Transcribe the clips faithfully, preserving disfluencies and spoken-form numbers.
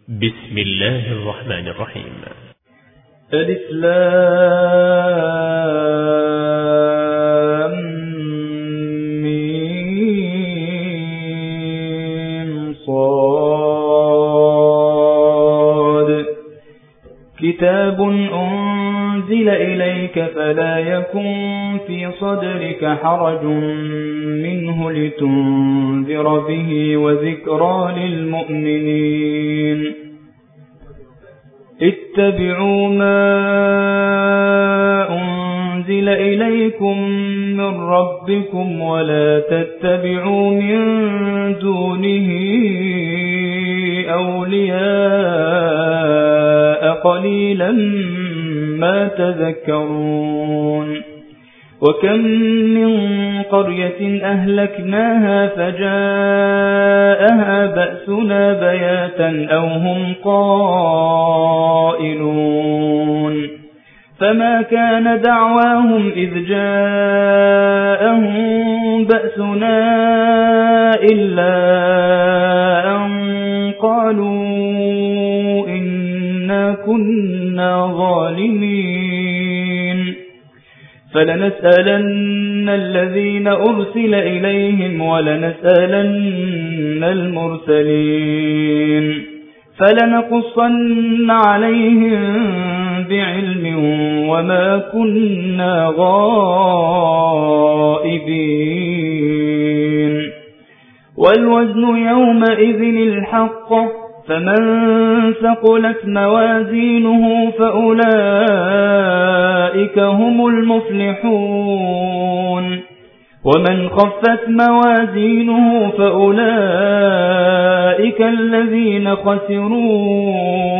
بسم الله الرحمن الرحيم. ألف لام ميم صاد كتاب أنزل إليك فلا يكن في صدرك حرج منه لتنذر به وذكرى للمؤمنين. اتبعوا ما أنزل إليكم من ربكم ولا تتبعوا من دونه أولياء قليلا ما تذكرون. وكم من قرية أهلكناها فجاءها بأسنا بياتا أو هم قائلون فما كان دعواهم إذ جاءهم بأسنا إلا أن قالوا إنا كنا ظالمين. فلنسألن الذين أرسل إليهم ولنسألن المرسلين فلنقصن عليهم بعلم وما كنا غائبين. والوزن يومئذ الحق فمن ثقلت موازينه فأولئك هم المفلحون ومن خفت موازينه فأولئك الذين خسروا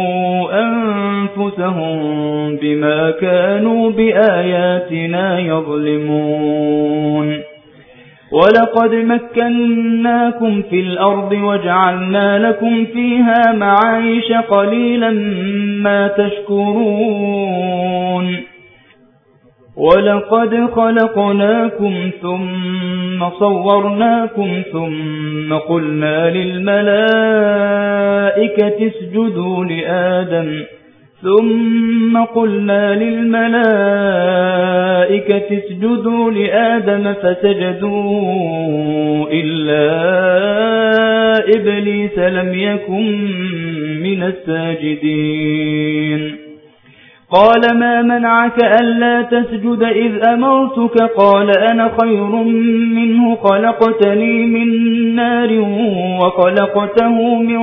أنفسهم بما كانوا بآياتنا يظلمون. ولقد مكناكم في الأرض وجعلنا لكم فيها معايش قليلا ما تشكرون. ولقد خلقناكم ثم صورناكم ثم قلنا للملائكة اسجدوا لآدم ثم قلنا للملائكة اسجدوا لآدم فسجدوا إلا إبليس لم يكن من الساجدين. قال ما منعك ألا تسجد إذ أمرتك؟ قال أنا خير منه خلقتني من نار وخلقته من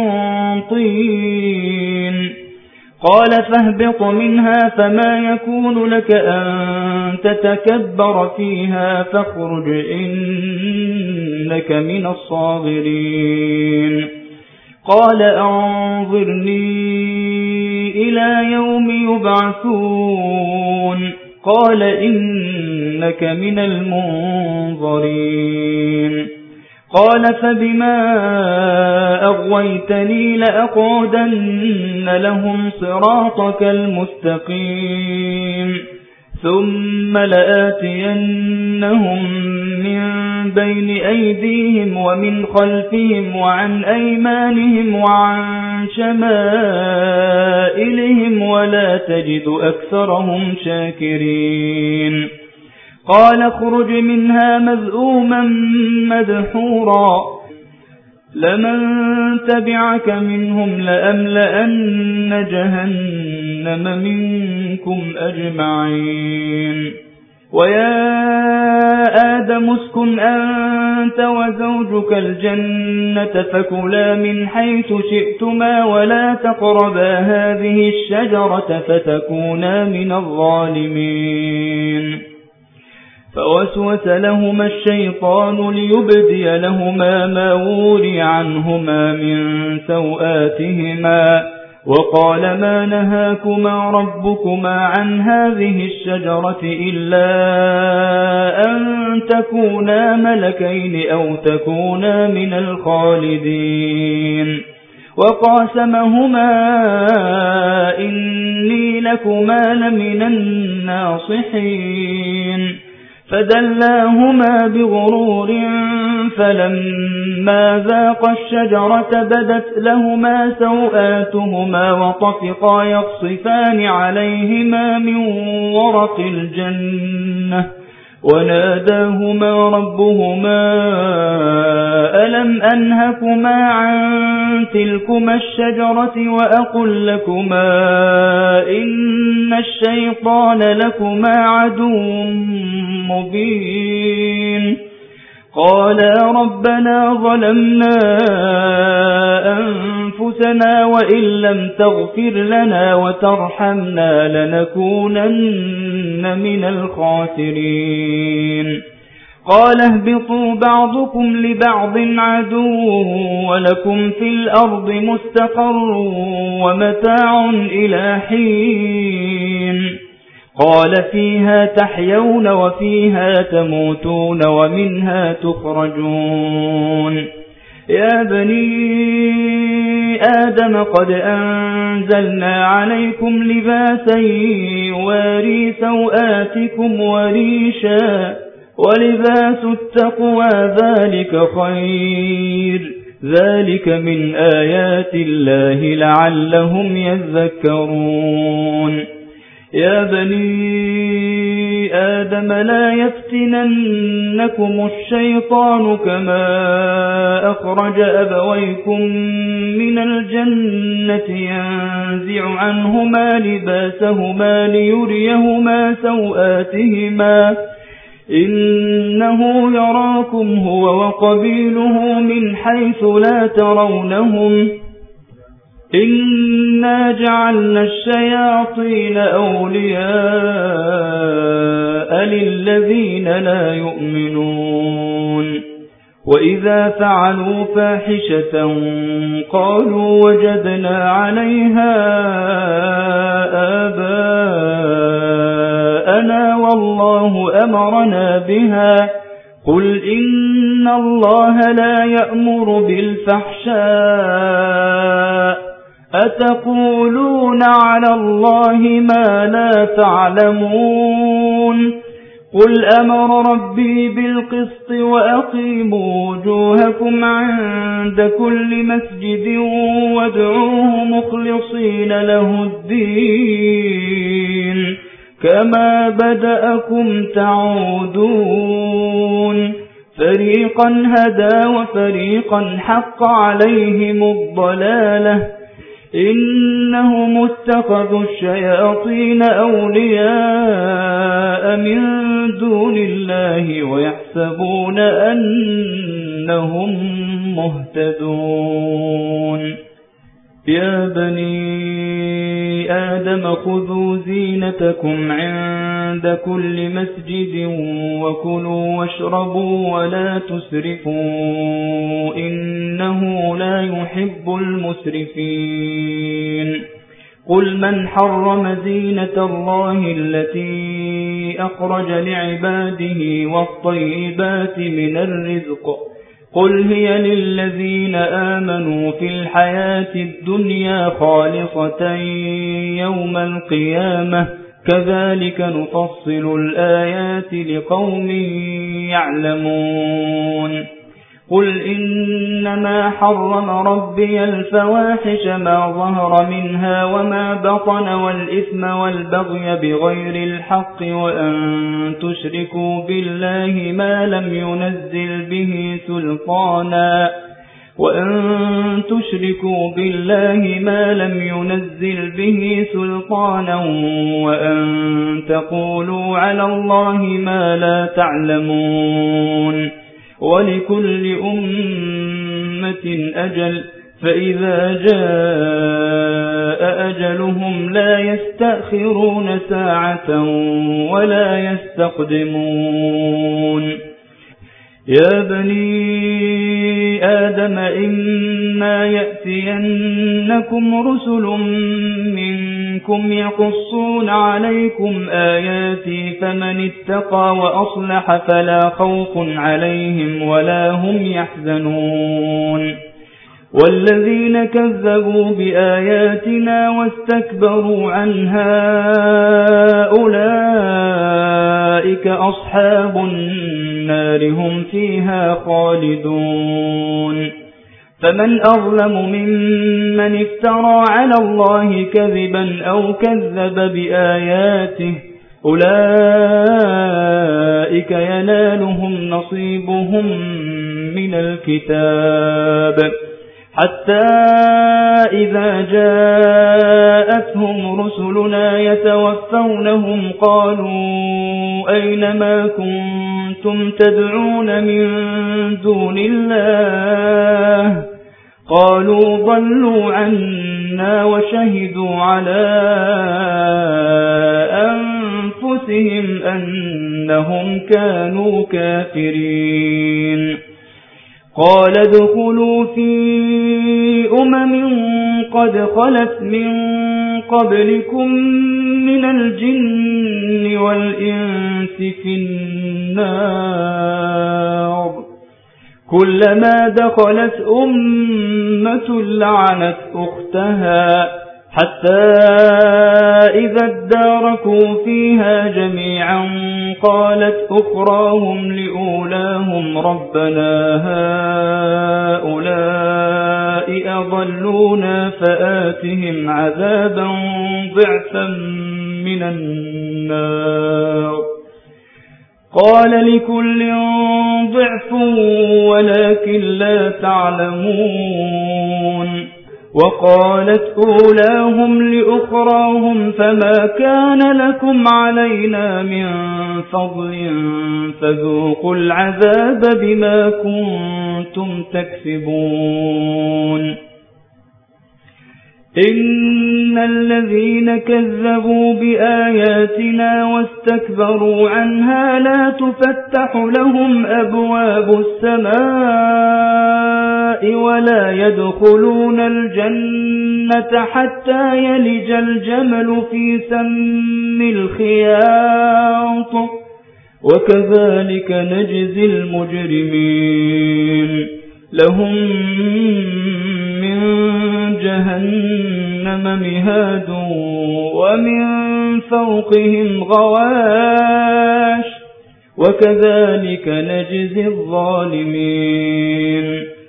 طين. قال فاهبط منها فما يكون لك أن تتكبر فيها فاخرج إنك من الصاغرين. قال أنظرني إلى يوم يبعثون. قال إنك من المنظرين. قال فبما أغويتني لأقعدن لهم صراطك المستقيم ثم لآتينهم من بين أيديهم ومن خلفهم وعن أيمانهم وعن شمائلهم ولا تجد أكثرهم شاكرين. قال اخرج منها مذءوما مدحورا لمن تبعك منهم لأملأن جهنم منكم أجمعين. ويا آدم اسكن أنت وزوجك الجنة فكلا من حيث شئتما ولا تقربا هذه الشجرة فتكونا من الظالمين. فوسوس لهما الشيطان ليبدي لهما ما وري عنهما من سوآتهما وقال ما نهاكما ربكما عن هذه الشجرة إلا أن تكونا ملكين أو تكونا من الخالدين. وقاسمهما إني لكما لمن الناصحين. فدلاهما بغرور فلما فلما ذاقا الشجرة بدت لهما سوآتهما وطفقا يخصفان عليهما من ورق الجنة وناداهما ربهما ألم أنهكما عن تلكما الشجرة وأقل لكما إن الشيطان لكما عدو مبين قالا ربنا ظلمنا أنفسنا وإن لم تغفر لنا وترحمنا لنكونن من الخاسرين قال اهبطوا بعضكم لبعض عدو ولكم في الأرض مستقر ومتاع إلى حين قال فيها تحيون وفيها تموتون ومنها تخرجون يا بني آدم قد أنزلنا عليكم لباسا يواري سوآتكم وريشا ولباس التقوى ذلك خير ذلك من آيات الله لعلهم يذكرون يا بني آدم لا يفتننكم الشيطان كما أخرج أبويكم من الجنة ينزع عنهما لباسهما ليريهما سوآتهما إنه يراكم هو وقبيله من حيث لا ترونهم إنا جعلنا الشياطين أولياء للذين لا يؤمنون وإذا فعلوا فاحشة قالوا وجدنا عليها آباءنا والله أمرنا بها قل إن الله لا يأمر بالفحشاء أتقولون على الله ما لا تعلمون قل أمر ربي بالقسط وأقيموا وجوهكم عند كل مسجد وادعوه مخلصين له الدين كما بدأكم تعودون فريقا هدى وفريقا حق عليهم الضلالة إنهم اتخذوا الشياطين أولياء من دون الله ويحسبون أنهم مهتدون يا بني آدم خذوا زينتكم عند كل مسجد وكلوا واشربوا ولا تسرفوا إنه لا يحب المسرفين قل من حرم زينة الله التي أخرج لعباده والطيبات من الرزق قل هي للذين آمنوا في الحياة الدنيا خالصة يوم القيامة كذلك نفصل الآيات لقوم يعلمون قل إنما حرم ربي الفواحش ما ظهر منها وما بطن والإثم والبغي بغير الحق وأن تشركوا بالله ما لم ينزل به سلطانا وأن تشركوا بالله ما لم ينزل به سلطانا وأن تقولوا على الله ما لا تعلمون ولكل أمة أجل فإذا جاء أجلهم لا يستأخرون ساعة ولا يستقدمون يا بني آدم إما يأتينكم رسل منكم يقصون عليكم آياتي فمن اتقى وأصلح فلا خوف عليهم ولا هم يحزنون والذين كذبوا بآياتنا واستكبروا عنها أولئك أصحاب النار النار هم فيها خالدون. فمن أظلم ممن افترى على الله كذبا أو كذب بآياته أولئك ينالهم نصيبهم من الكتاب حتى إذا جاءتهم رسلنا يتوفونهم قالوا أين ما كنتم تدعون من دون الله قالوا ضلوا عنا وشهدوا على أنفسهم أنهم كانوا كافرين. قال ادخلوا في أمم قد خلت من قبلكم من الجن والإنس في النار كلما دخلت أمة لعنت أختها حتى إذا اداركوا فيها جميعا قالت أخراهم لأولاهم ربنا هؤلاء أضلونا فآتهم عذابا ضعفا من النار قال لكل ضعف ولكن لا تعلمون. وقالت أولاهم لأخراهم فما كان لكم علينا من فضل فذوقوا العذاب بما كنتم تكسبون. إن الذين كذبوا بآياتنا واستكبروا عنها لا تفتح لهم أبواب السماء ولا يدخلون الجنة حتى يلج الجمل في سم الخياط وكذلك نجزي المجرمين. لهم من جهنم مهاد ومن فوقهم غواش وكذلك نجزي الظالمين.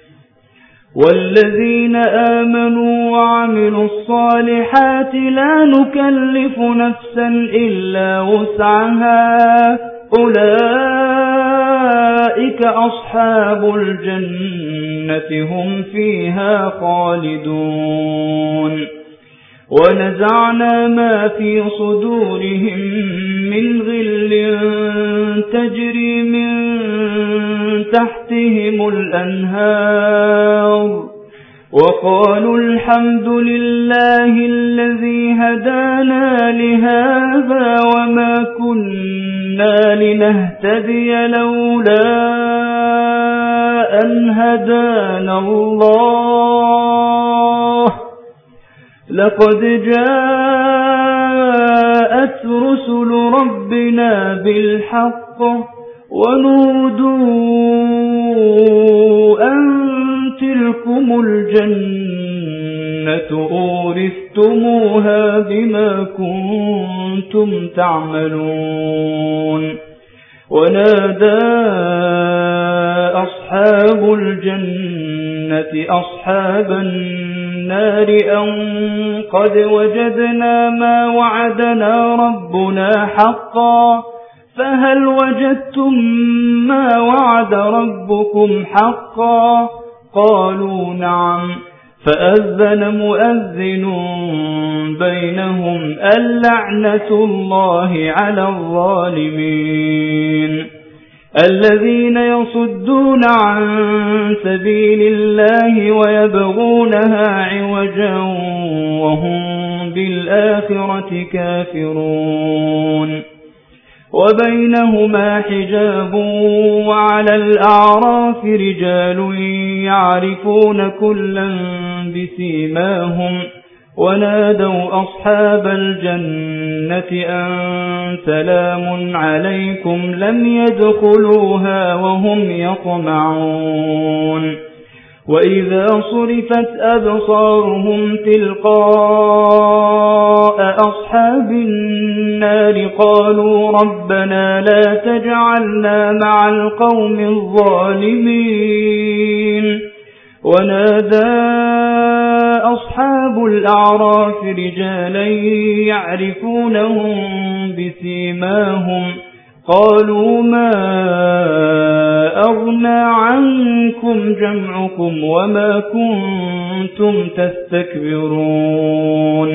والذين آمنوا وعملوا الصالحات لا نكلف نفسا إلا وسعها أولئك أصحاب الجنة هم فيها خالدون. ونزعنا ما في صدورهم من غل تجري من تحتهم الأنهار وقالوا الحمد لله الذي هدانا لهذا وما كنا لنهتدي لولا أن هدانا الله لقد جاءت رسل ربنا بالحق ونودوا أن تلكم الجنة أورثتموها بما كنتم تعملون. ونادى أصحاب الجنة أصحاب النار أن قد وجدنا ما وعدنا ربنا حقا فهل وجدتم ما وعد ربكم حقا قالوا نعم فأذن مؤذن بينهم اللعنة الله على الظالمين. الذين يصدون عن سبيل الله ويبغونها عوجا وهم بالآخرة كافرون. وبينهما حجاب وعلى الأعراف رجال يعرفون كلا بسيماهم ونادوا أصحاب الجنة أن سلام عليكم لم يدخلوها وهم يطمعون. وإذا صرفت أبصارهم تلقاء أصحاب النار قالوا ربنا لا تجعلنا مع القوم الظالمين ونادى أصحاب الأعراف رجالا يعرفونهم بسيماهم قالوا ما أغنى عنكم جمعكم وما كنتم تستكبرون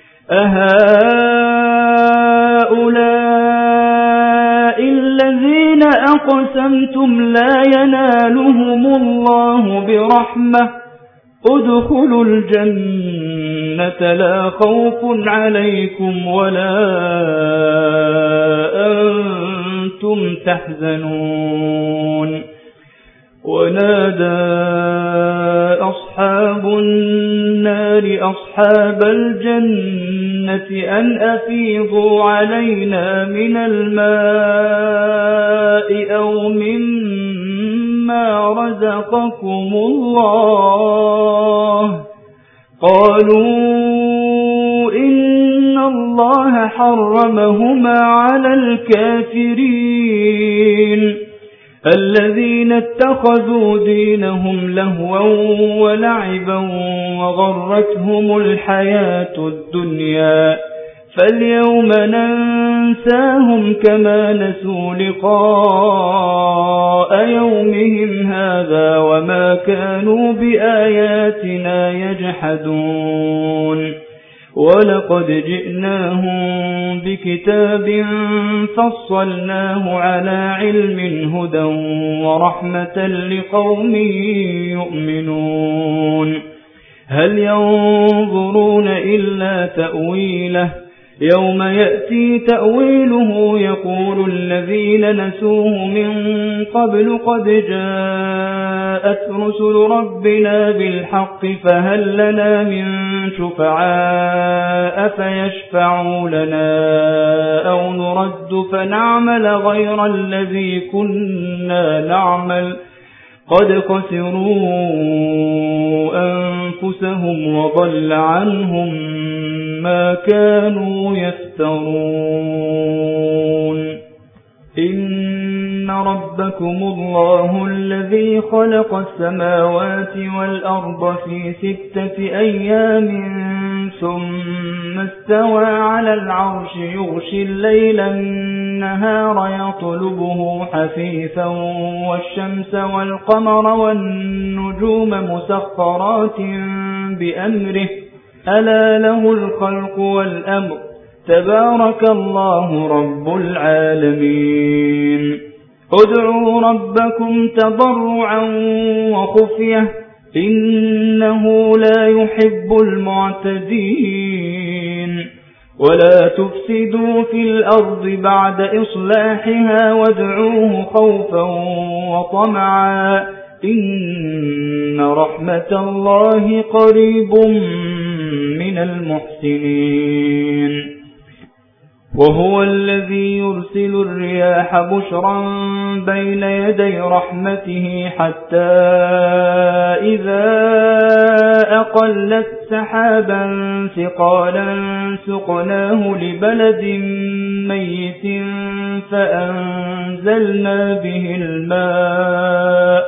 أهؤلاء الذين أقسمتم لا ينالهم الله برحمة ادخلوا الجنة لا خوف عليكم ولا أنتم تحزنون ونادى أصحاب النار أصحاب الجنة أن أفيضوا علينا من الماء أو مما رزقكم الله قالوا إن الله حرمهما على الكافرين الذين اتخذوا دينهم لهوا ولعبا وغرتهم الحياة الدنيا فاليوم ننساهم كما نسوا لقاء يومهم هذا وما كانوا بآياتنا يجحدون ولقد جئناهم بكتاب فصلناه على علم هدى ورحمة لقوم يؤمنون هل ينظرون إلا تأويله يوم يأتي تأويله يقول الذين نسوه من قبل قد جاءت رسل ربنا بالحق فهل لنا من شفعاء فيشفعوا لنا أو نرد فنعمل غير الذي كنا نعمل قد خسروا أنفسهم وضل عنهم ما كانوا يفترون إن ربكم الله الذي خلق السماوات والأرض في ستة أيام ثم استوى على العرش يغشي الليل النهار يطلبه حثيثا والشمس والقمر والنجوم مسخرات بأمره ألا له الخلق والأمر تبارك الله رب العالمين ادعوا ربكم تضرعا وخفية إنه لا يحب المعتدين ولا تفسدوا في الأرض بعد إصلاحها وادعوه خوفا وطمعا إن رحمة الله قريب من المحسنين وهو الذي يرسل الرياح بشرا بين يدي رحمته حتى إذا أقلت سحابا ثقالا سقناه لبلد ميت فأنزلنا به الماء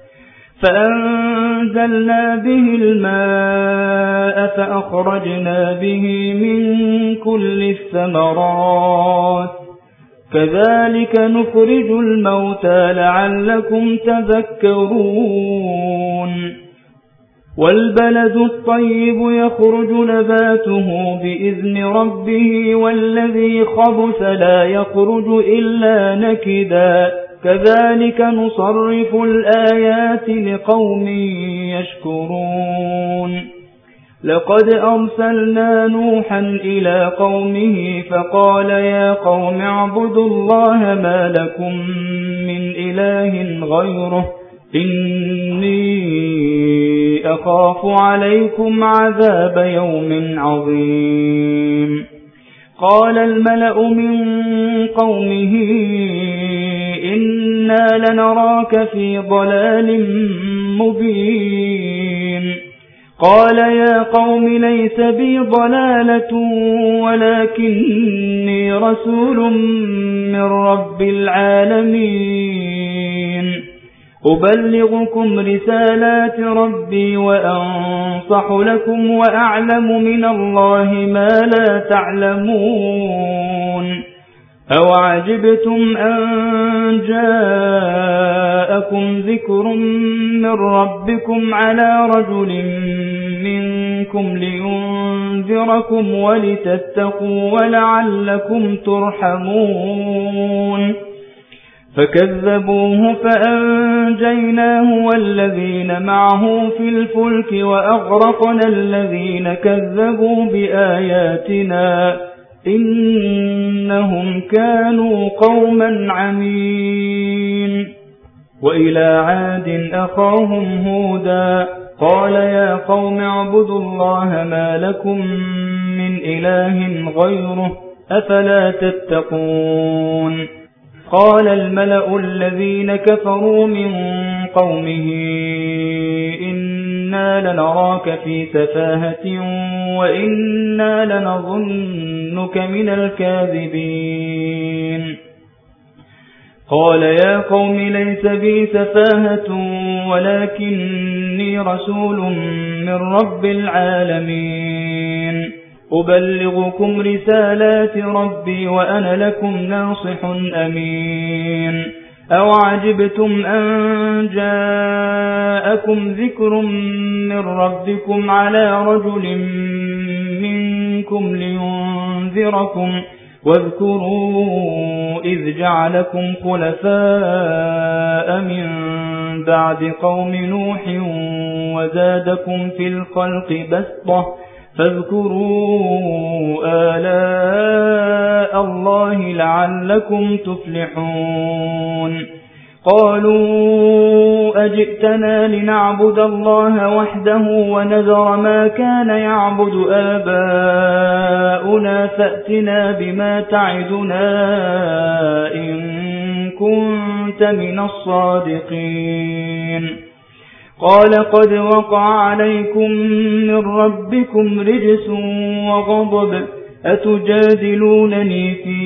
فأنزلنا به الماء فأخرجنا به من كل الثمرات كذلك نخرج الموتى لعلكم تذكرون والبلد الطيب يخرج نباته بإذن ربه والذي خبث لا يخرج إلا نكدا كذلك نصرف الآيات لقوم يشكرون لقد أرسلنا نوحا إلى قومه فقال يا قوم اعبدوا الله ما لكم من إله غيره إني أخاف عليكم عذاب يوم عظيم قال الملأ من قومه إنا لنراك في ضلال مبين قال يا قوم ليس بي ضلالة ولكني رسول من رب العالمين أبلغكم رسالات ربي وأنصح لكم وأعلم من الله ما لا تعلمون أو عجبتم أن جاءكم ذكر من ربكم على رجل منكم لينذركم ولتتقوا ولعلكم ترحمون فكذبوه فأنجيناه والذين معه في الفلك وأغرقنا الذين كذبوا بآياتنا إنهم كانوا قوما عمين وإلى عاد أخاهم هودا قال يا قوم اعبدوا الله ما لكم من إله غيره أفلا تتقون قال الملأ الذين كفروا من قومه إنا لنراك في سفاهة وإنا لنظنك من الكاذبين قال يا قوم ليس بي سفاهة ولكني رسول من رب العالمين أبلغكم رسالات ربي وأنا لكم ناصح أمين أو عجبتم أن جاءكم ذكر من ربكم على رجل منكم لينذركم واذكروا إذ جعلكم خلفاء من بعد قوم نوح وزادكم في الخلق بسطة فاذكروا آلاء الله لعلكم تفلحون قالوا أجئتنا لنعبد الله وحده ونذر ما كان يعبد آباؤنا فأتنا بما تعدنا إن كنت من الصادقين قال قد وقع عليكم من ربكم رجس وغضب أتجادلونني في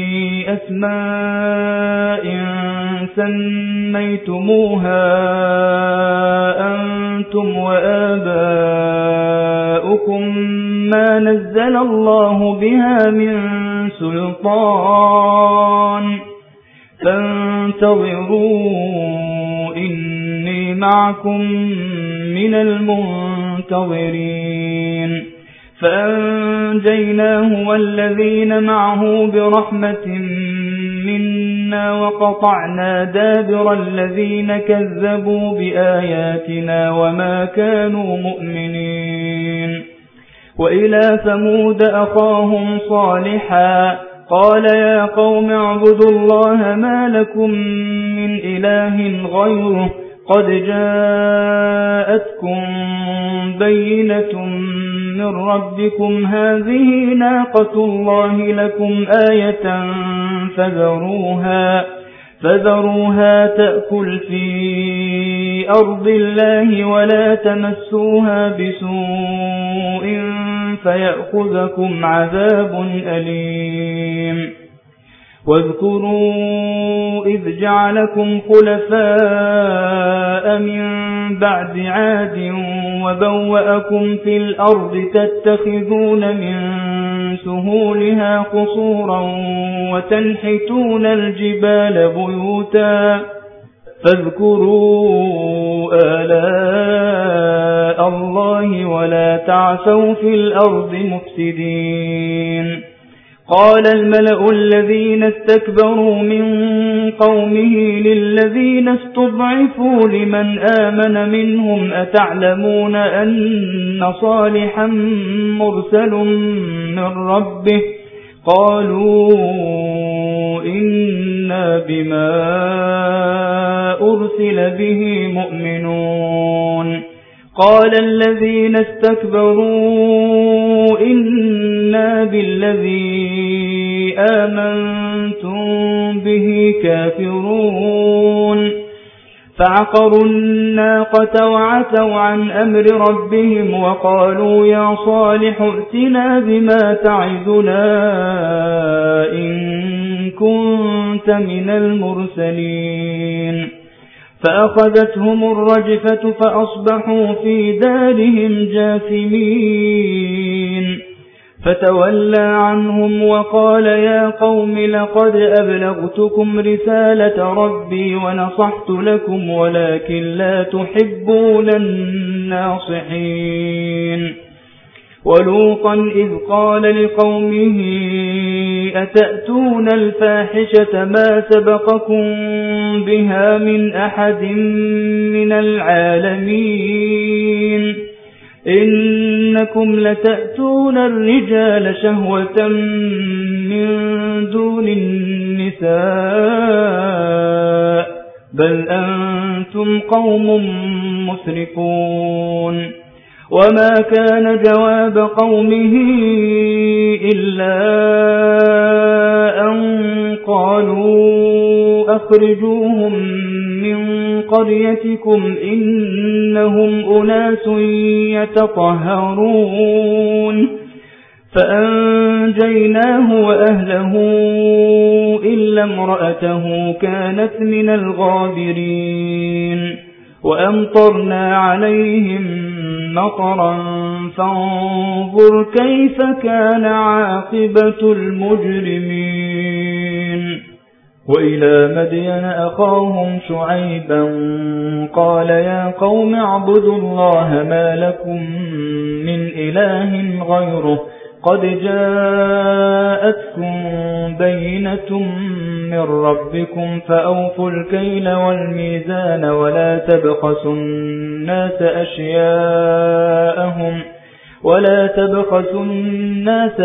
أسماء سميتموها أنتم وآباؤكم ما نزل الله بها من سلطان فانتظروا إني معكم من المنتظرين فأنجيناه والذين معه برحمة منا وقطعنا دابر الذين كذبوا بآياتنا وما كانوا مؤمنين وإلى ثمود أخاهم صالحا قال يا قوم اعبدوا الله ما لكم من إله غيره قد جاءتكم بينة من ربكم هذه ناقة الله لكم آية فذروها فذروها تأكل في أرض الله ولا تمسوها بسوء فيأخذكم عذاب أليم واذكروا إذ جعلكم خلفاء من بعد عاد وبوأكم في الأرض تتخذون من سهولها قصورا وتنحتون الجبال بيوتا فاذكروا آلاء الله ولا تعثوا في الأرض مفسدين قال الملأ الذين استكبروا من قومه للذين استضعفوا لمن آمن منهم أتعلمون أن صالحا مرسل من ربه قالوا إنا بما أرسل به مؤمنون قال الذين استكبروا إنا بالذي آمنتم به كافرون فعقروا الناقة وعتوا عن أمر ربهم وقالوا يا صالح ائتنا بما تعدنا إن كنت من المرسلين فأخذتهم الرجفة فأصبحوا في دارهم جاثمين فتولى عنهم وقال يا قوم لقد أبلغتكم رسالة ربي ونصحت لكم ولكن لا تحبون الناصحين ولوطا إذ قال لقومه أتأتون الفاحشة ما سبقكم بها من أحد من العالمين إنكم لتأتون الرجال شهوة من دون النساء بل أنتم قوم مسرفون وما كان جواب قومه إلا أن قالوا أخرجوهم من قريتكم إنهم أناس يتطهرون فأنجيناه وأهله إلا امرأته كانت من الغابرين وأمطرنا عليهم مطرا فانظر كيف كان عاقبة المجرمين وإلى مدين أخاهم شعيبا قال يا قوم اعبدوا الله ما لكم من إله غيره قد جاءتكم بينة من ربكم فأوفوا الكيل والميزان ولا تبخسوا الناس أشياءهم ولا تبخسوا الناس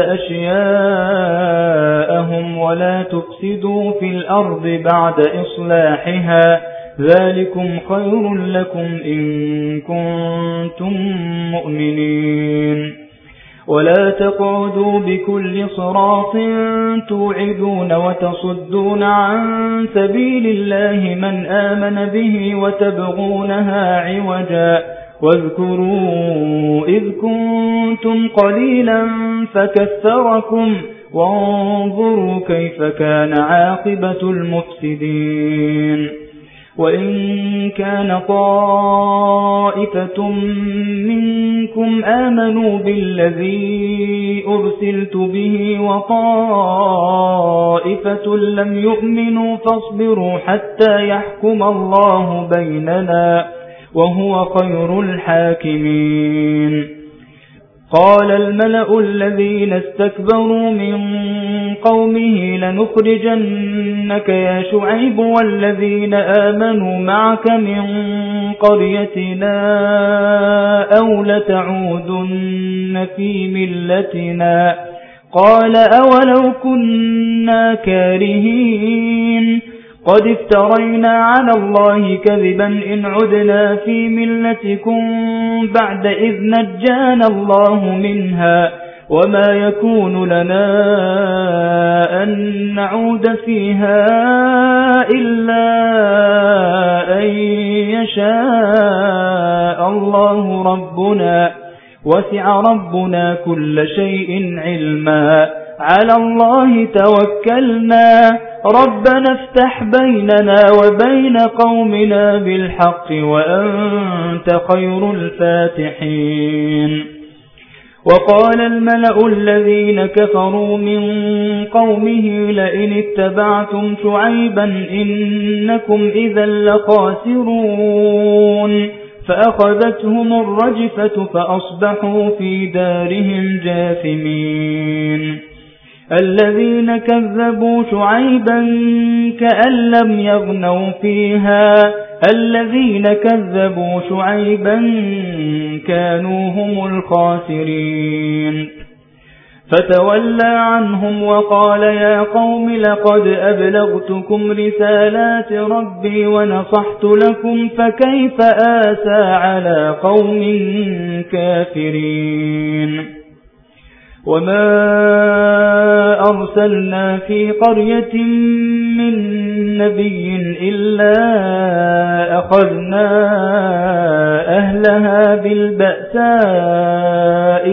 أشياءهم ولا تفسدوا في الأرض بعد إصلاحها ذلكم خير لكم إن كنتم مؤمنين ولا تقعدوا بكل صراط توعدون وتصدون عن سبيل الله من آمن به وتبغونها عوجا واذكروا إذ كنتم قليلا فكثركم وانظروا كيف كان عاقبة المفسدين وإن كان طائفة منكم آمنوا بالذي أرسلت به وطائفة لم يؤمنوا فاصبروا حتى يحكم الله بيننا وهو خير الحاكمين قال الملأ الذين استكبروا من قومه لنخرجنك يا شعيب والذين آمنوا معك من قريتنا أو لتعودن في ملتنا قال أولو كنا كارهين قد افترينا على الله كذبا إن عدنا في ملتكم بعد إذ نجانا الله منها وما يكون لنا أن نعود فيها إلا أن يشاء الله ربنا وسع ربنا كل شيء علما على الله توكلنا ربنا افتح بيننا وبين قومنا بالحق وأنت خير الفاتحين وقال الملأ الذين كفروا من قومه لئن اتبعتم شعيبا إنكم إذا لخاسرون فأخذتهم الرجفة فأصبحوا في دارهم جاثمين الذين كذبوا شعيبا كأن لم يغنوا فيها الذين كذبوا شعيبا كانوا هم الخاسرين فتولى عنهم وقال يا قوم لقد أبلغتكم رسالات ربي ونصحت لكم فكيف آسى على قوم كافرين وما أرسلنا في قرية من نبي إلا أخذنا أهلها بالبأساء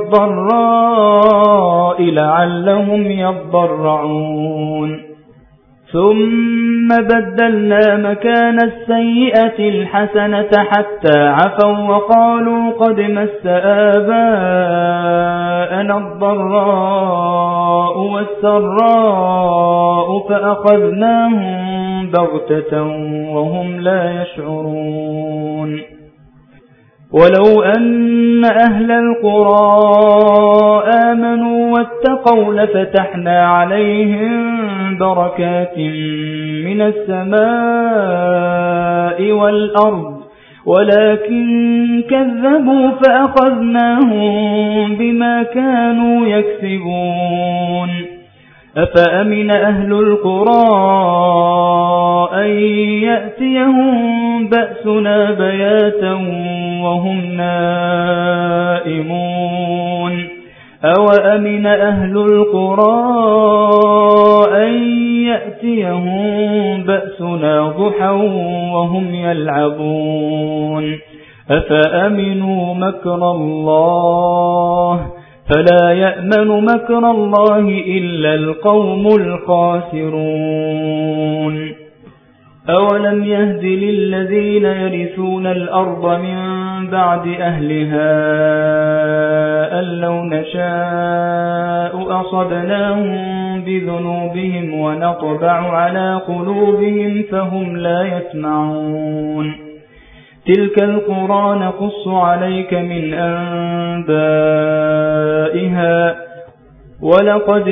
والضراء لعلهم يضرعون ثم بدلنا مكان السيئة الحسنة حتى عفوا وقالوا قد مس آباءنا الضراء والسراء فأخذناهم بغتة وهم لا يشعرون ولو أن أهل القرى آمنوا واتقوا لفتحنا عليهم بركات من السماء والأرض ولكن كذبوا فأخذناهم بما كانوا يكسبون أفأمن أهل القرى أن يأتيهم بأسنا بياتا وهم نائمون أوأمن أهل القرى أن يأتيهم بأسنا ضحى وهم يلعبون أفأمنوا مكر الله فلا يأمن مكر الله إلا القوم الخاسرون أولم يهد للذين يرثون الأرض من بعد أهلها أن لو نشاء أصبناهم بذنوبهم ونطبع على قلوبهم فهم لا يسمعون تلك القرى نقص عليك من أنبائها ولقد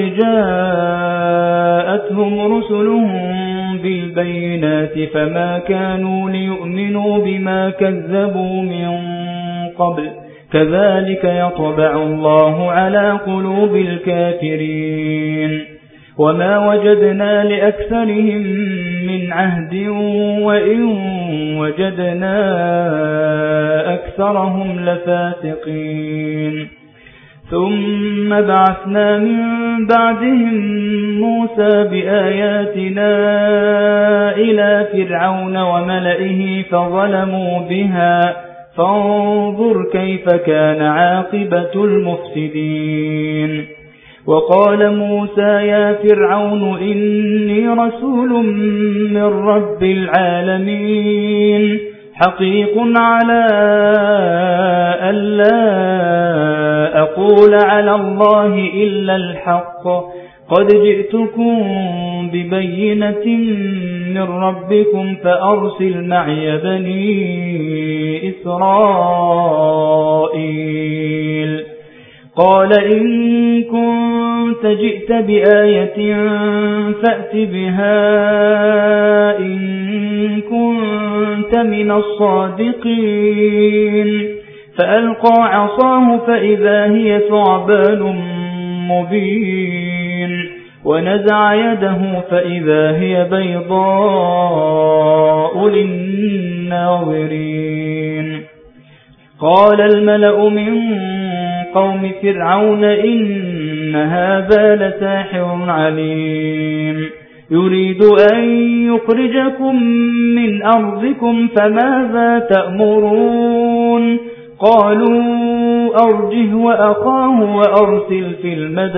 جاءتهم رسلهم بالبينات فما كانوا ليؤمنوا بما كذبوا من قبل كذلك يطبع الله على قلوب الكافرين وما وجدنا لأكثرهم من عهد وإن وجدنا أكثرهم لفاسقين ثم بعثنا من بعدهم موسى بآياتنا إلى فرعون وملئه فظلموا بها فانظر كيف كان عاقبة المفسدين وقال موسى يا فرعون إني رسول من رب العالمين حقيق على ألا أقول على الله إلا الحق قد جئتكم ببينة من ربكم فأرسل معي بني إسرائيل قال إن كنت جئت بآية فأت بها إن كنت من الصادقين فألقى عصاه فإذا هي ثعبان مبين ونزع يده فإذا هي بيضاء للناظرين قال الملأ من قوم فرعون إن هذا لساحر عليم يريد أن يخرجكم من أرضكم فماذا تأمرون قالوا أرجه وأخاه وأرسل في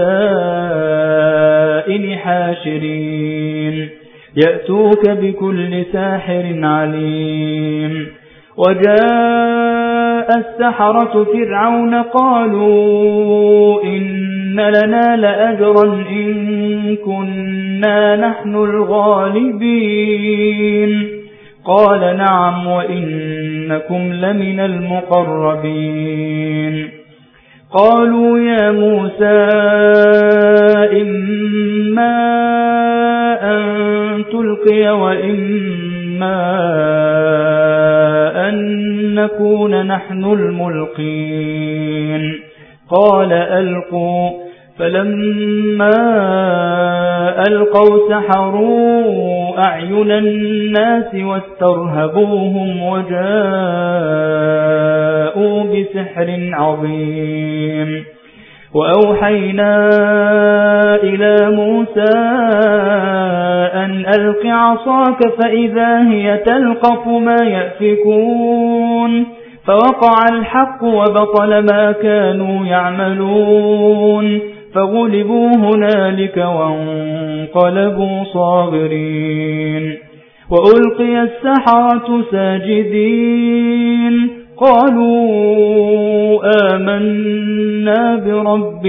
المدائن حاشرين يأتوك بكل ساحر عليم وجاء السحرة فرعون قالوا إن لنا لأجرا إن كنا نحن الغالبين قال نعم وإنكم لمن المقربين قالوا يا موسى إما أن تلقي وإما أن نكون نحن الملقين قال ألقوا فلما ألقوا سحروا أعين الناس واسترهبوهم وجاءوا بسحر عظيم وأوحينا إلى موسى أن ألق عصاك فإذا هي تلقف ما يأفكون فوقع الحق وبطل ما كانوا يعملون فغلبوا هنالك وانقلبوا صاغرين وألقي السحرة ساجدين قالوا آمنا برب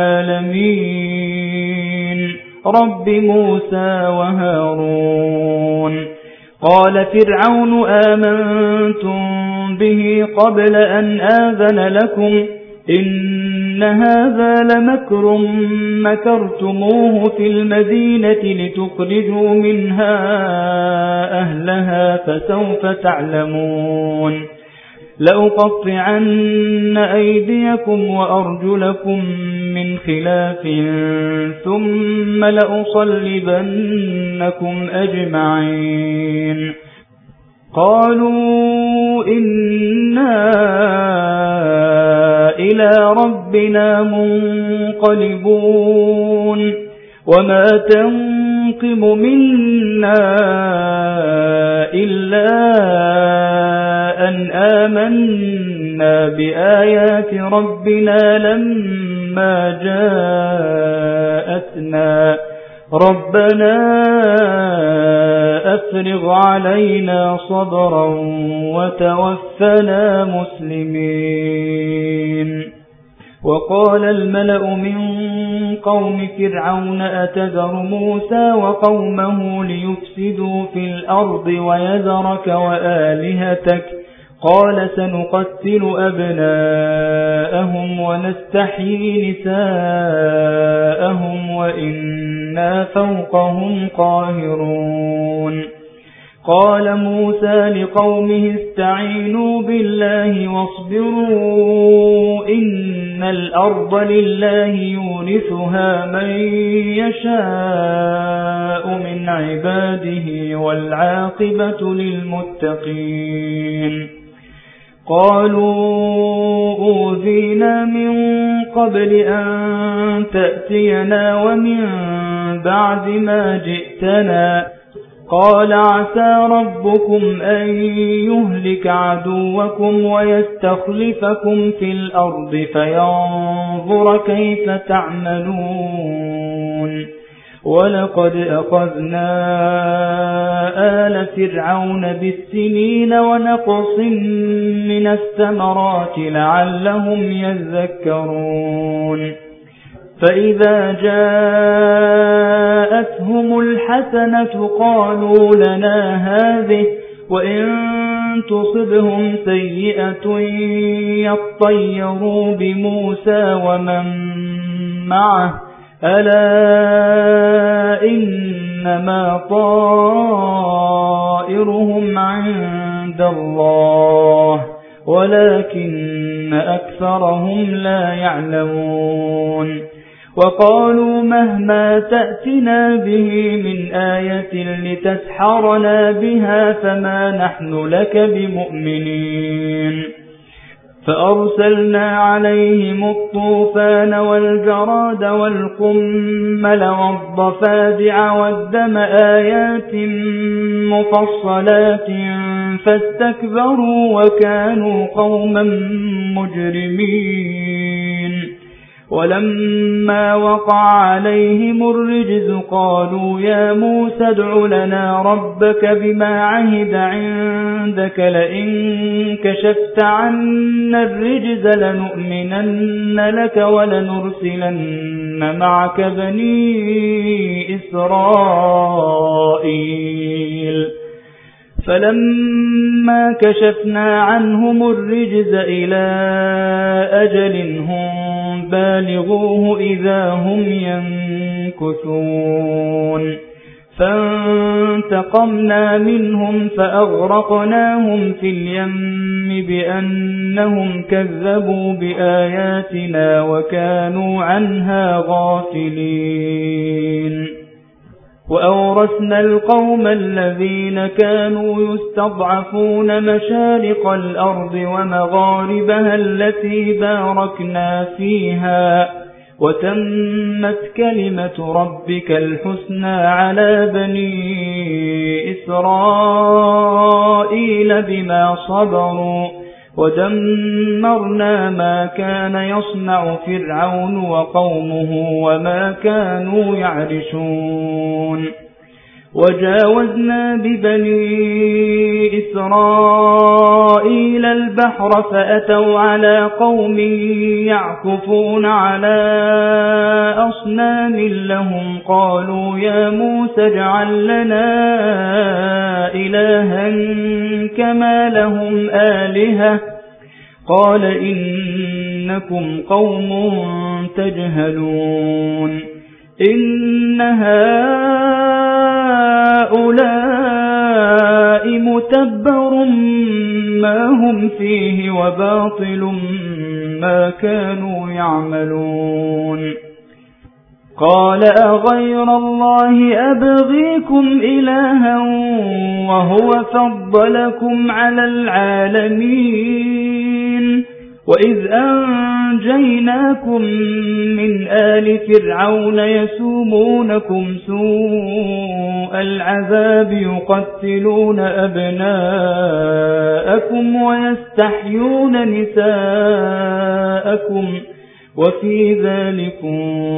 العالمين رب موسى وهارون قال فرعون آمنتم به قبل أن آذن لكم إن هذا لمكر مكرتموه في المدينة لتخرجوا منها أهلها فسوف تعلمون لأقطعن أيديكم وأرجلكم من خلاف ثم لأصلبنكم أجمعين قالوا إنا إلى ربنا منقلبون وما تنقم منا إلا أن آمنا بآيات ربنا لما جاءتنا ربنا أفرغ علينا صبرا وتوفنا مسلمين وقال الملأ من قوم فرعون أتذر موسى وقومه ليفسدوا في الأرض ويذرك وآلهتك قال سنقتل أبناءهم ونستحيي نساءهم وإنا فوقهم قاهرون قال موسى لقومه استعينوا بالله واصبروا إن الأرض لله يورثها من يشاء من عباده والعاقبة للمتقين قالوا أوذينا من قبل أن تأتينا ومن بعد ما جئتنا قال عسى ربكم أن يهلك عدوكم ويستخلفكم في الأرض فينظر كيف تعملون ولقد أخذنا آل فرعون بالسنين ونقص من الثمرات لعلهم يذكرون فإذا جاءتهم الحسنة قالوا لنا هذه وإن تصبهم سيئة يطيروا بموسى ومن معه ألا إنما طائرهم عند الله ولكن أكثرهم لا يعلمون وقالوا مهما تأتنا به من آية لتسحرنا بها فما نحن لك بمؤمنين فأرسلنا عليهم الطوفان والجراد والقمل والضفادع والدم آيات مفصلات فاستكبروا وكانوا قوما مجرمين ولما وقع عليهم الرجز قالوا يا موسى ادع لنا ربك بما عهد عندك لئن كشفت عنا الرجز لنؤمنن لك ولنرسلن معك بني إسرائيل فلما كشفنا عنهم الرجز إلى أجل هم بالغوه إذا هم ينكثون فانتقمنا منهم فأغرقناهم في اليم بأنهم كذبوا بآياتنا وكانوا عنها غافلين وأورثنا القوم الذين كانوا يستضعفون مشارق الأرض ومغاربها التي باركنا فيها وتمت كلمة ربك الحسنى على بني إسرائيل بما صبروا ودمرنا ما كان يصنع فرعون وقومه وما كانوا يعرشون وجاوزنا ببني إسرائيل البحر فأتوا على قوم يعكفون على أصنام لهم قالوا يا موسى اجعل لنا إلها كما لهم آلهة قال إنكم قوم تجهلون إن هؤلاء متبر ما هم فيه وباطل ما كانوا يعملون قال أغير الله أبغيكم إلها وهو فضلكم على العالمين وإذ أنجيناكم من آل فرعون يسومونكم سوء العذاب يقتلون أبناءكم ويستحيون نساءكم وفي ذلكم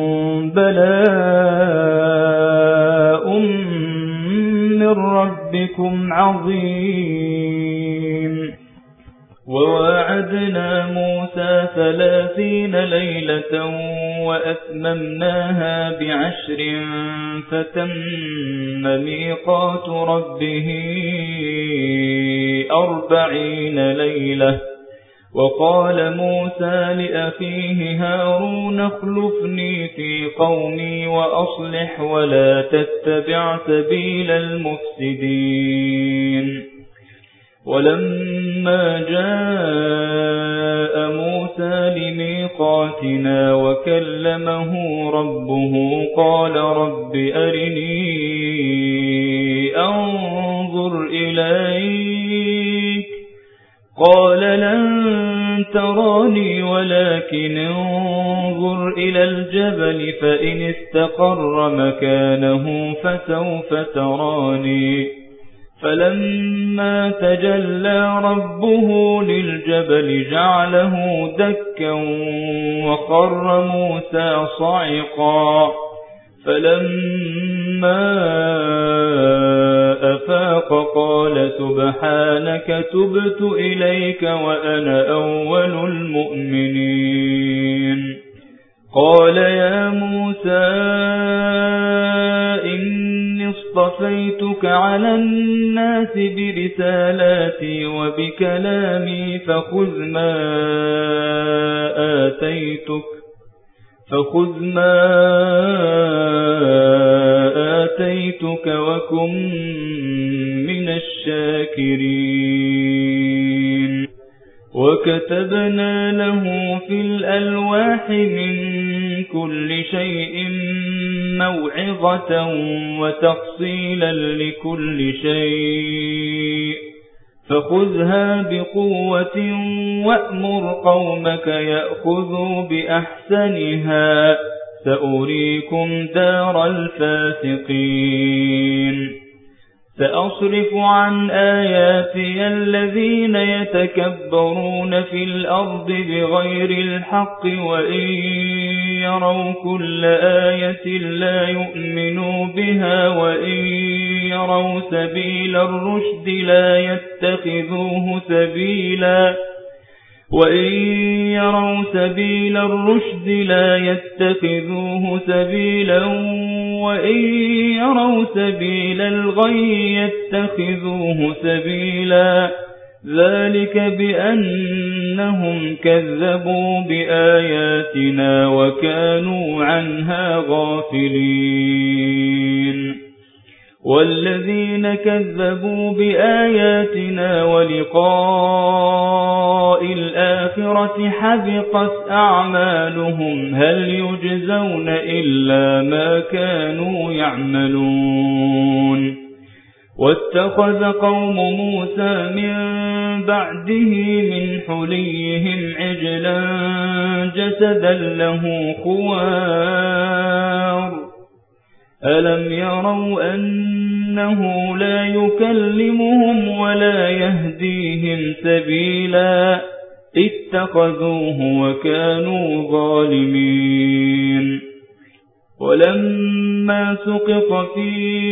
بلاء من ربكم عظيم وواعدنا موسى ثلاثين ليلة وأتممناها بعشر فتم ميقات ربه أربعين ليلة وقال موسى لأخيه هارون اخلفني في قومي وأصلح ولا تتبع سبيل المفسدين ولما جاء موسى لميقاتنا وكلمه ربه قال رب أرني أنظر إليك قال لن تراني ولكن انظر إلى الجبل فإن استقر مكانه فسوف تراني فلما تجلى ربه للجبل جعله دكا وخر موسى صعقا فلما أفاق قال سبحانك تبت إليك وأنا أول المؤمنين قال يا موسى إني اصطفيتك على الناس برسالاتي وبكلامي فخذ ما آتيتك فخذ ما آتيتك وكن من الشاكرين وكتبنا له في الألواح من كل شيء موعظة وتفصيلا لكل شيء فخذها بقوة وأمر قومك يأخذوا بأحسنها سأريكم دار الفاسقين سأصرف عن آياتي الذين يتكبرون في الأرض بغير الحق وإن يروا كل آية لا يؤمنوا بها وإن يروا سبيل الرشد لا يتخذوه سبيلا وإن يروا سبيل الرشد لا يتخذوه سبيلا وإن يروا سبيل الغي يتخذوه سبيلا ذلك بأنهم كذبوا بآياتنا وكانوا عنها غافلين والذين كذبوا بآياتنا ولقاء الآخرة حبطت أعمالهم هل يجزون إلا ما كانوا يعملون واتخذ قوم موسى من بعده من حليهم عجلا جسدا له خوار ألم يروا أنه لا يكلمهم ولا يهديهم سبيلا اتخذوه وكانوا ظالمين ولما سقط في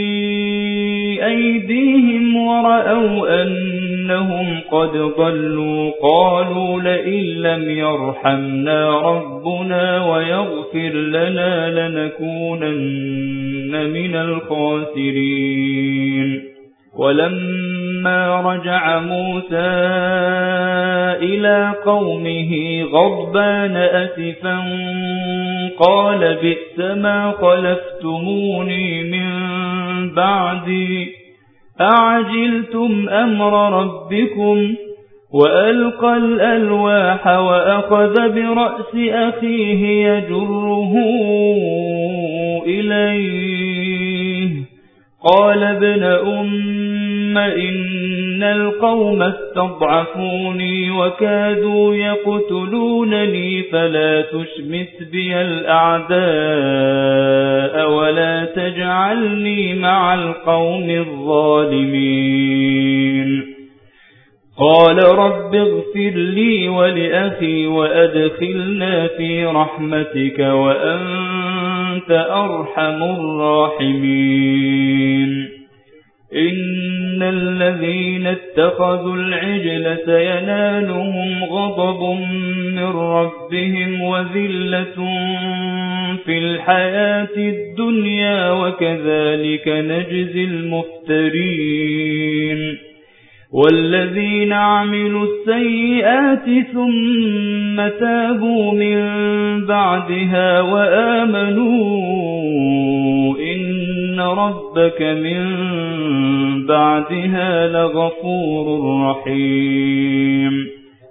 أيديهم ورأوا أنهم قد ضلوا قالوا لئن لم يرحمنا ربنا ويغفر لنا لنكونن من الخاسرين ولما رجع موسى إلى قومه غضبان أسفا قال بئس ما خلفتموني من بعدي أعجلتم أمر ربكم وألقى الألواح وأخذ برأس أخيه يجره إليه قال ابن أم إن القوم استضعفوني وكادوا يقتلونني فلا تشمت بي الأعداء ولا تجعلني مع القوم الظالمين قال رب اغفر لي ولأخي وأدخلنا في رحمتك وأنت أرحم الراحمين إن الذين اتخذوا العجل سينالهم غضب من ربهم وذلة في الحياة الدنيا وكذلك نجزي المفترين والذين عملوا السيئات ثم تابوا من بعدها وآمنوا إن ربك من بعدها لغفور رحيم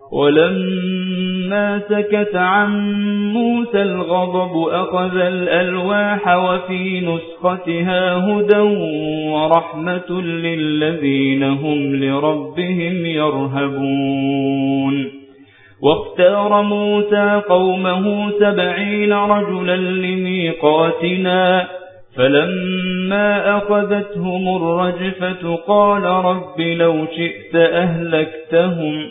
ولما سكت عن موسى الغضب أخذ الألواح وفي نسختها هدى ورحمة للذين هم لربهم يرهبون واختار موسى قومه سبعين رجلا لميقاتنا فلما أخذتهم الرجفة قال رب لو شئت أهلكتهم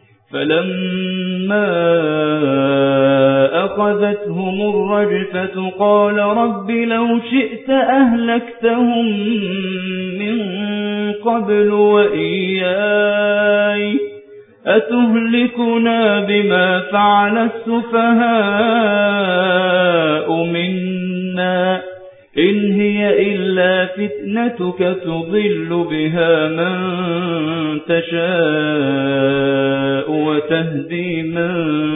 فلما أخذتهم الرجفة قال رب لو شئت أهلكتهم من قبل وإياي أتهلكنا بما فعل السفهاء منا إن هي إلا فتنتك تضل بها من تشاء وتهدي من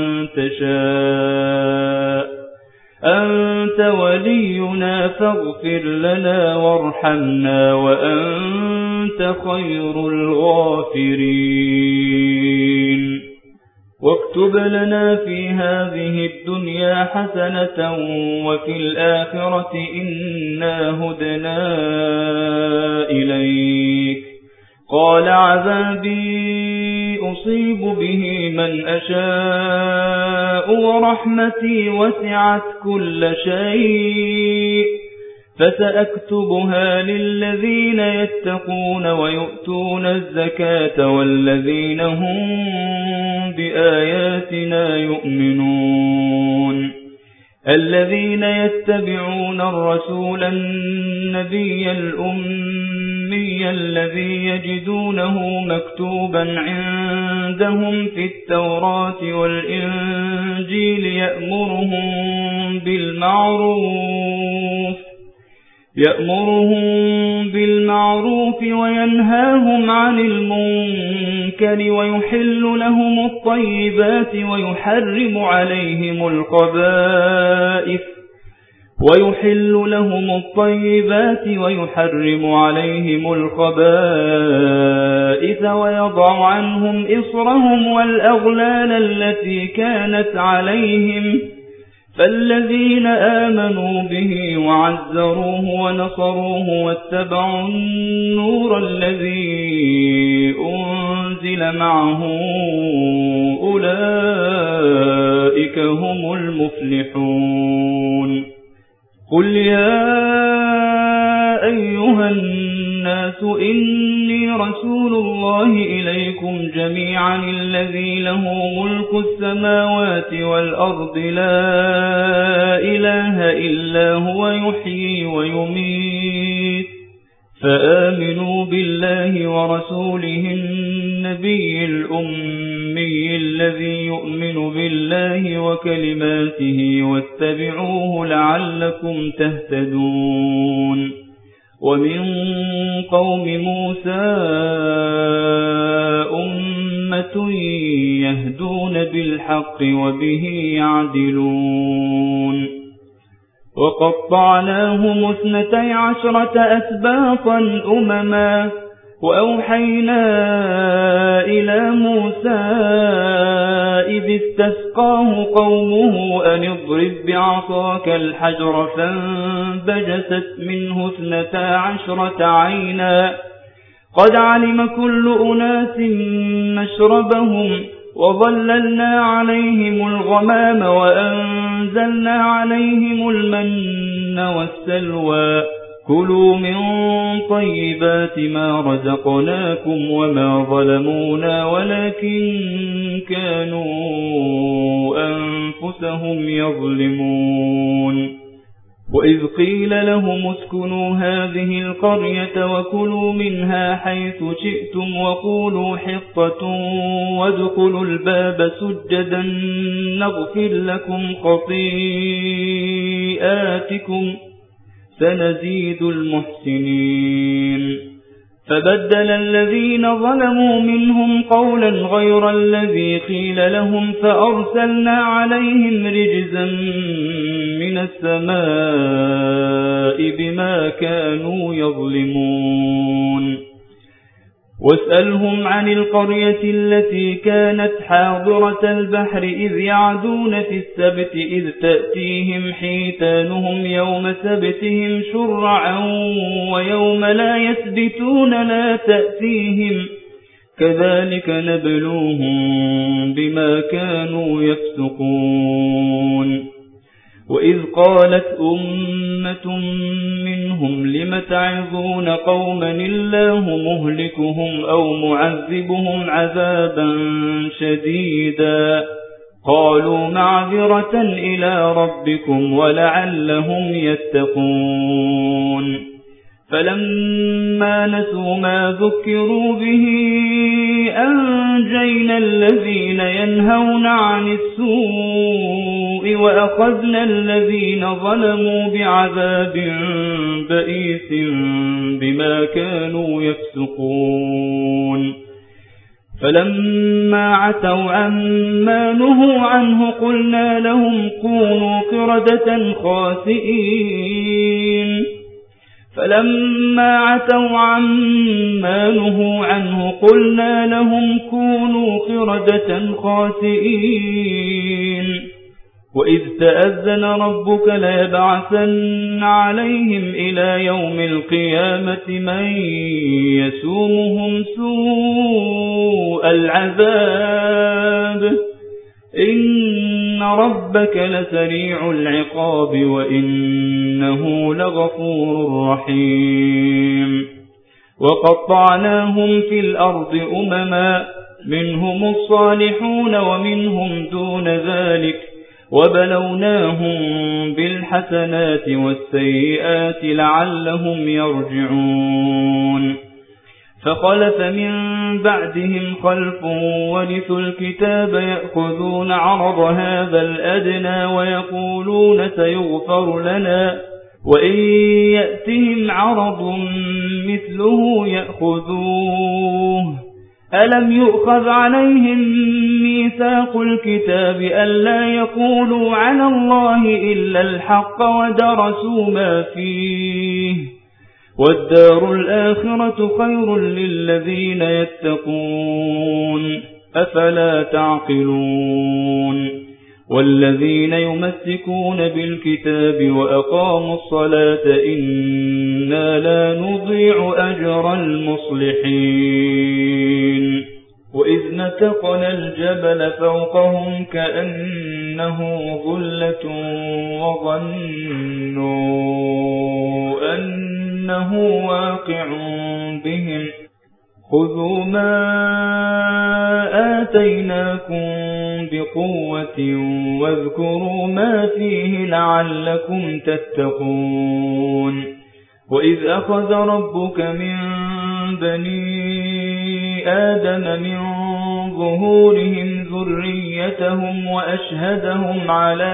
تشاء أنت ولينا فاغفر لنا وارحمنا وأنت خير الغافرين واكتب لنا في هذه الدنيا حسنة وفي الآخرة إنا هدنا إليك قال عذابي أصيب به من أشاء ورحمتي وسعت كل شيء فسأكتبها للذين يتقون ويؤتون الزكاة والذين هم بآياتنا يؤمنون الذين يتبعون الرسول النبي الأمي الذي يجدونه مكتوبا عندهم في التوراة والإنجيل يأمرهم بالمعروف يأمرهم بالمعروف وينهاهم عن المنكر ويحل لهم الطيبات ويحرم عليهم الخبائث ويحل لهم الطيبات ويحرم عليهم الخبائث ويضع عنهم إصرهم والأغلال التي كانت عليهم فالذين آمنوا به وعزروه ونصروه واتبعوا النور الذي أنزل معه أولئك هم المفلحون قل يا أيها الناس إني رسول الله إليكم جميعا الذي له ملك السماوات والأرض لا إله إلا هو يحيي ويميت فآمنوا بالله ورسوله النبي الأمي الذي يؤمن بالله وكلماته واتبعوه لعلكم تهتدون ومن قوم موسى أمة يهدون بالحق وبه يعدلون وقطعناهم اثنتي عشرة أسباطا أمما وأوحينا إلى موسى إذ استسقاه قومه أن اضرب بعصاك الحجر فانبجست منه اثنتا عشرة عينا قد علم كل أناس مشربهم وظللنا عليهم الغمام وأنزلنا عليهم المن والسلوى كلوا من طيبات ما رزقناكم وما ظلمونا ولكن كانوا أنفسهم يظلمون وإذ قيل لهم اسكنوا هذه القرية وكلوا منها حيث شئتم وقولوا حطة وادخلوا الباب سجدا نغفر لكم خطيئاتكم سنزيد المحسنين فبدل الذين ظلموا منهم قولا غير الذي قيل لهم فأرسلنا عليهم رجزا من السماء بما كانوا يظلمون واسألهم عن القرية التي كانت حاضرة البحر إذ يعدون في السبت إذ تأتيهم حيتانهم يوم سبتهم شرعا ويوم لا يسبتون لا تأتيهم كذلك نبلوهم بما كانوا يفسقون وإذ قالت أمة منهم لم تعظون قوما الله مهلكهم أو معذبهم عذابا شديدا قالوا معذرة إلى ربكم ولعلهم يتقون فلما نسوا ما ذكروا به أنجينا الذين ينهون عن السوء وأخذنا الذين ظلموا بعذاب بئيس بما كانوا يفسقون فلما عتوا عما نهوا عنه قلنا لهم كونوا قردة خاسئين فلما عتوا عما نهوا عنه قلنا لهم كونوا قردة خاسئين وإذ تأذن ربك ليبعثن عليهم إلى يوم القيامة من يسومهم سوء العذاب إن ربك لسريع العقاب وإنه لغفور رحيم وقطعناهم في الأرض أمما منهم الصالحون ومنهم دون ذلك وبلوناهم بالحسنات والسيئات لعلهم يرجعون فخلف من بعدهم خلف ورثوا الكتاب يأخذون عرض هذا الأدنى ويقولون سيغفر لنا وإن يأتهم عرض مثله يأخذوه ألم يؤخذ عليهم ميثاق الكتاب ألا يقولوا على الله إلا الحق ودرسوا ما فيه والدار الآخرة خير للذين يتقون أفلا تعقلون والذين يمسكون بالكتاب وأقاموا الصلاة إنا لا نضيع أجر المصلحين وإذ نتقنا الجبل فوقهم كأنه ظلة وظنوا أنه واقع بهم خذوا ما آتيناكم بقوة واذكروا ما فيه لعلكم تتقون وإذ أخذ ربك من بني آدم من ظهورهم ذريتهم وأشهدهم على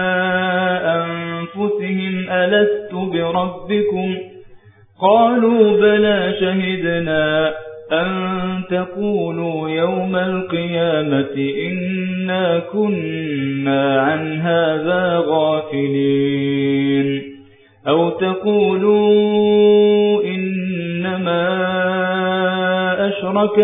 أنفسهم ألست بربكم قالوا بلى شهدنا أن تقولوا يوم القيامة إنا كنا عن هذا غافلين أو تقولوا إنما أشرك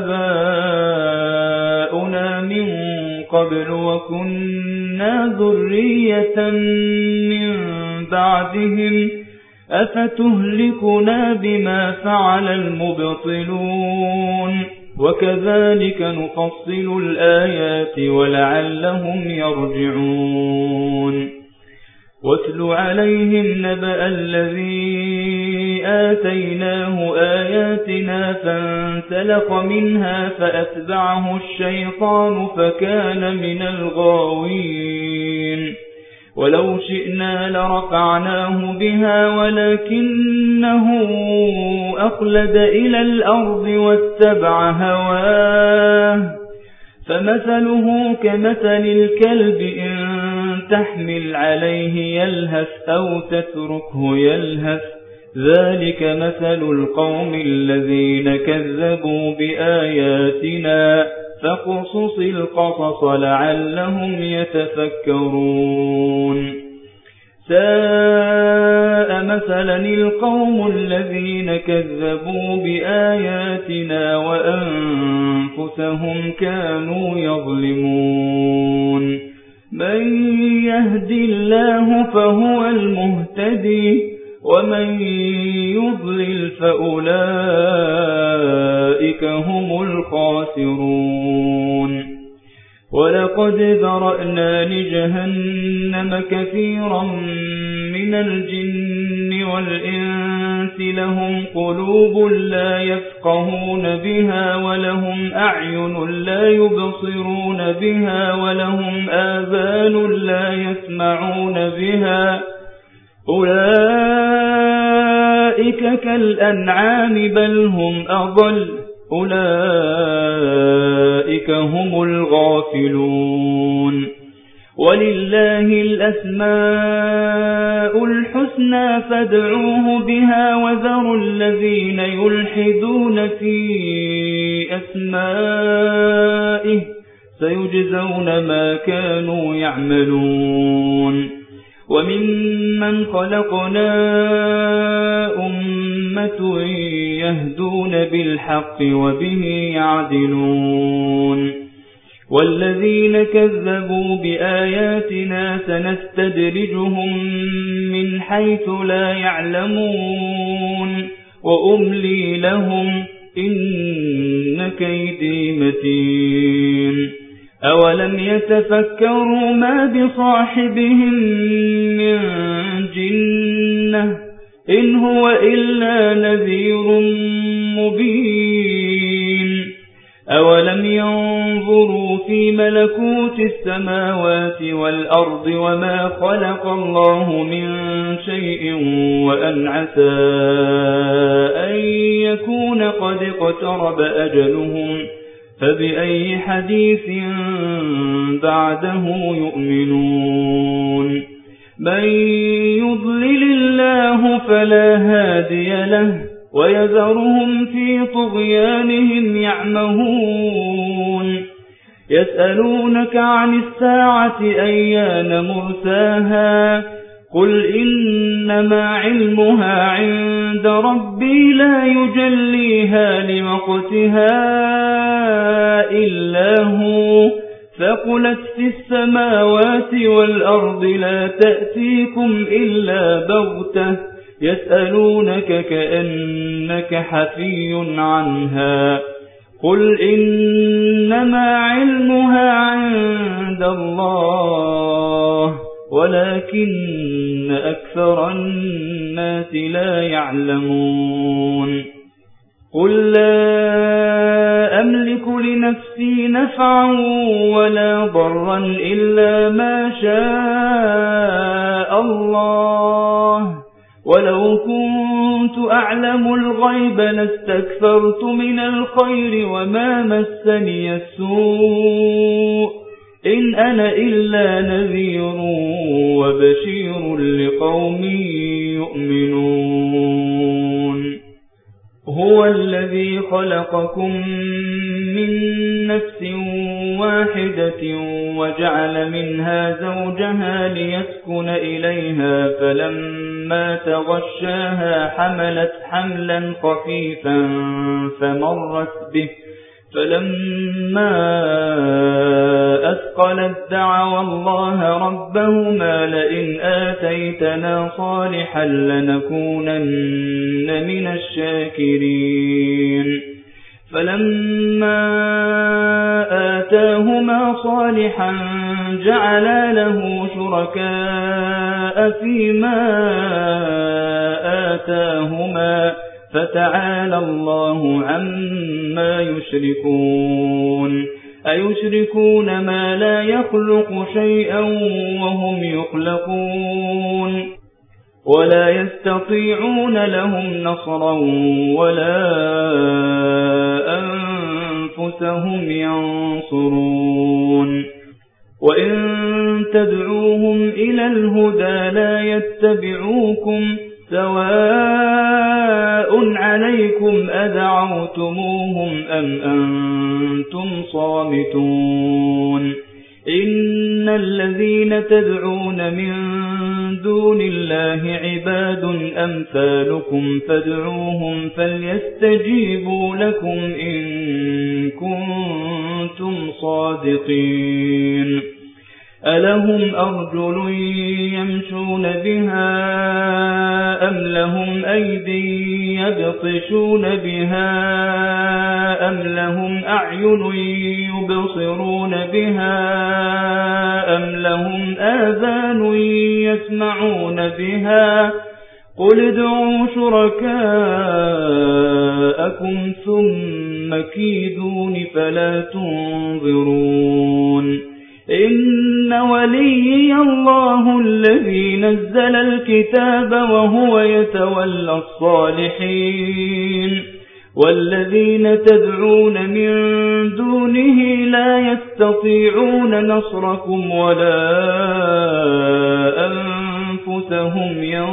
آباؤنا من قبل وكنا ذرية من بعدهم أفتهلكنا بما فعل المبطلون وكذلك نفصل الآيات ولعلهم يرجعون واتل عليهم نبأ الذي آتيناه آياتنا فانسلخ منها فأتبعه الشيطان فكان من الغاوين ولو شئنا لرفعناه بها ولكنه أخلد إلى الأرض واتبع هواه فمثله كمثل الكلب إن تحمل عليه يلهث أو تتركه يلهث ذلك مثل القوم الذين كذبوا بآياتنا فاقصص القصص لعلهم يتفكرون ساء مثلا القوم الذين كذبوا بآياتنا وأنفسهم كانوا يظلمون من يهد الله فهو المهتدي ومن يضلل فأولئك هم الخاسرون ولقد ذرأنا لجهنم كثيرا من الجن والإنس لهم قلوب لا يفقهون بها ولهم أعين لا يبصرون بها ولهم آذان لا يسمعون بها أولئك كالأنعام بل هم أضل أولئك هم الغافلون ولله الأسماء الحسنى فادعوه بها وذروا الذين يلحدون في أسمائه سيجزون ما كانوا يعملون وممن خلقنا أمة يهدون بالحق وبه يعدلون والذين كذبوا بآياتنا سنستدرجهم من حيث لا يعلمون وأملي لهم إن كيدي متين أولم يتفكروا ما بصاحبهم من جنة إن هو إلا نذير مبين أولم ينظروا في ملكوت السماوات والأرض وما خلق الله من شيء وأن عسى أن يكون قد اقترب أجلهم فبأي حديث بعده يؤمنون من يضلل الله فلا هادي له ويذرهم في طغيانهم يعمهون يسألونك عن الساعة أيان مرساها قل إنما علمها عند ربي لا يجليها لوقتها إلا هو ثقلت في السماوات والأرض لا تأتيكم إلا بغتة يسألونك كأنك حفي عنها قل إنما علمها عند الله ولكن أكثر الناس لا يعلمون قل لا أملك لنفسي نفعا ولا ضرا إلا ما شاء الله ولو كنت أعلم الغيب لاستكثرت من الخير وما مسني السوء إن أنا إلا نذير وبشير لقوم يؤمنون هو الذي خلقكم من نفس واحدة وجعل منها زوجها ليسكن إليها فلما تغشاها حملت حملا خفيفا فمرت به فلما أثقلت دعوا الله ربهما لئن آتيتنا صالحا لنكونن من الشاكرين فلما آتاهما صالحا جعلا له شركاء فيما آتاهما فتعالى الله عما يشركون أيشركون ما لا يخلق شيئا وهم يخلقون ولا يستطيعون لهم نصرا ولا أنفسهم ينصرون وإن تدعوهم إلى الهدى لا يتبعوكم سواء عليكم أدعوتموهم أم أنتم صامتون إن الذين تدعون من دون الله عباد أمثالكم فادعوهم فليستجيبوا لكم إن كنتم صادقين ألهم أرجل يمشون بها أم لهم أيدي يبطشون بها أم لهم أعين يبصرون بها أم لهم آذان يسمعون بها قل ادعوا شركاءكم ثم كيدون فلا تنظرون إن وليي الله الذي نزل الكتاب وهو يتولى الصالحين والذين تدعون من دونه لا يستطيعون نصركم ولا أنفسهم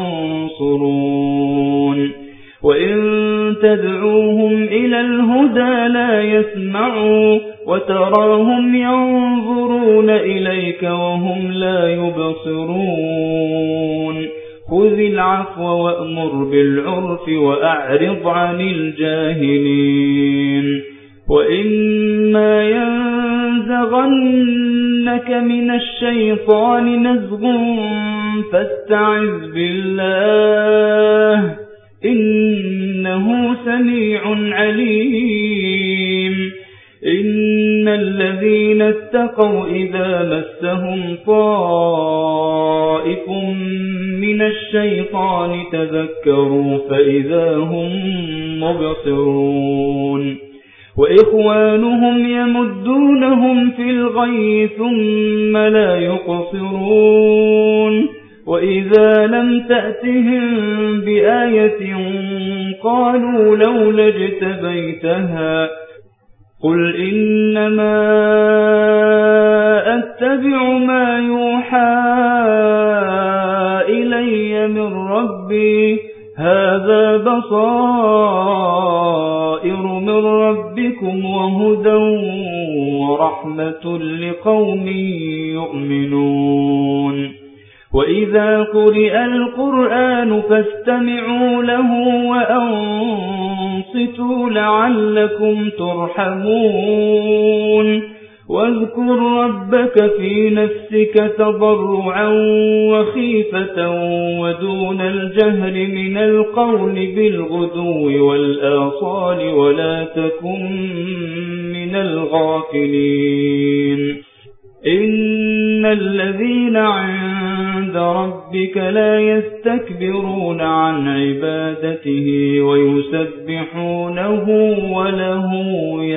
ينصرون وإن تدعوهم إلى الهدى لا يسمعوا وتراهم ينظرون إليك وهم لا يبصرون خذ العفو وأمر بالعرف وأعرض عن الجاهلين وإما ينزغنك من الشيطان نزغ فاستعذ بالله إنه سميع عليم إن الذين اتقوا إذا مسهم طائف من الشيطان تذكروا فإذا هم مبصرون وإخوانهم يمدونهم في الغي ثم لا يقصرون وإذا لم تأتهم بآية قالوا لولا اجتبيتها قل إنما أتبع ما يوحى إلي من ربي هذا بصائر من ربكم وهدى ورحمة لقوم يؤمنون وإذا قرئ القرآن فاستمعوا له وأنصتوا لعلكم ترحمون واذكر ربك في نفسك تضرعا وخيفة ودون الجهر من القول بالغدو والآصال ولا تكن من الغافلين إن الذين عند ربك لا يستكبرون عن عبادته ويسبحونه وله